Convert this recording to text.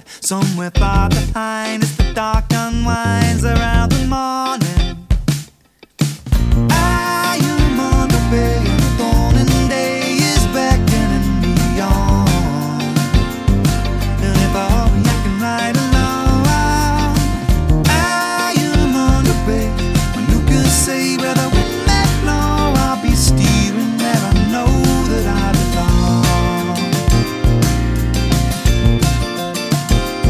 Somewhere far behind as the dark unwinds around the morning